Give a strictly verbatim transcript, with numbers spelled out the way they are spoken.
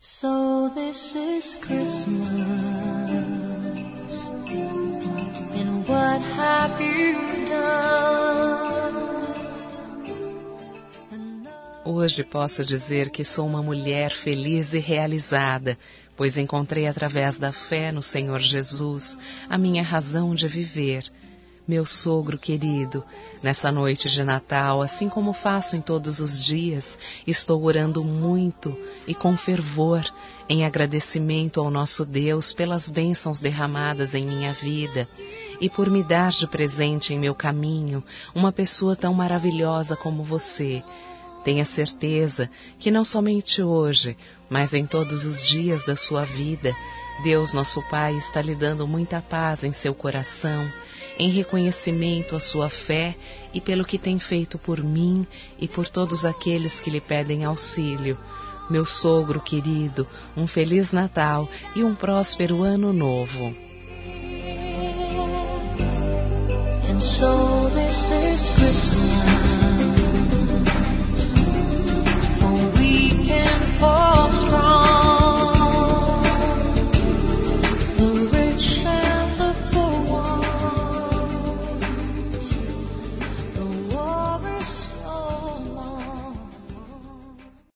So this is Christmas, and what have you done? Hoje posso dizer que sou uma mulher feliz e realizada, pois encontrei através da fé no Senhor Jesus a minha razão de viver. Meu sogro querido, nessa noite de Natal, assim como faço em todos os dias, estou orando muito e com fervor em agradecimento ao nosso Deus pelas bênçãos derramadas em minha vida e por me dar de presente em meu caminho uma pessoa tão maravilhosa como você. Tenha certeza que não somente hoje, mas em todos os dias da sua vida, Deus, nosso Pai, está lhe dando muita paz em seu coração, em reconhecimento à sua fé e pelo que tem feito por mim e por todos aqueles que lhe pedem auxílio. Meu sogro querido, um Feliz Natal e um próspero Ano Novo. And so this is Christmas.